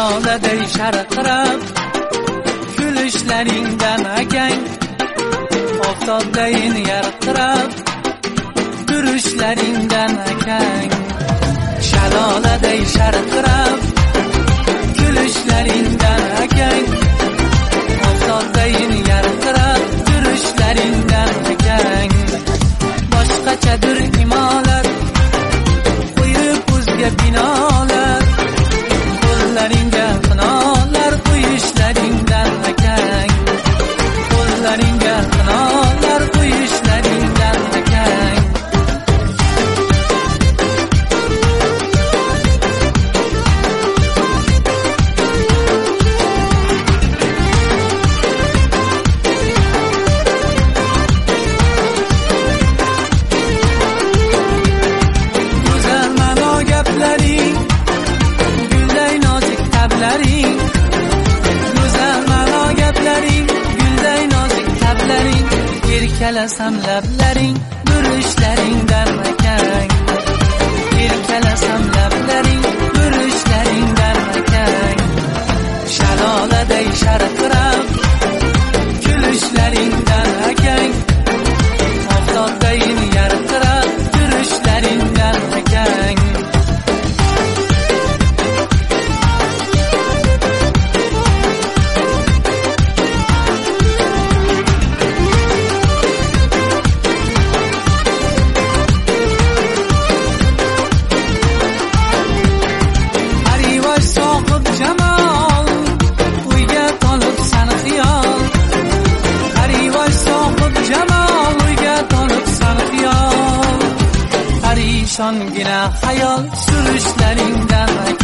Shaloladay sharqirab kulishlaringdan akang, oftobdayin yarqirab turishlaringdan akang. Shaloladay sharqirab kulishlaringdan akang, oftobdayin yarqirab turishlaringdan akang. Boshqachadir imolat qo'yib o'zga binolar, qo'llaringga xinolar qo'yishlaringdan akang, qo'llaringga xinolar qo'yishlaringdan akang. Erkalasam lablaring burishlaringdan akang, erkalasam lablaring burishlaringdan akang. Shaloladay sharqirab kulishlaringdan akang, oftobdayin yarqirab turishlaringdan akang. Shongina hayol surishlaringdan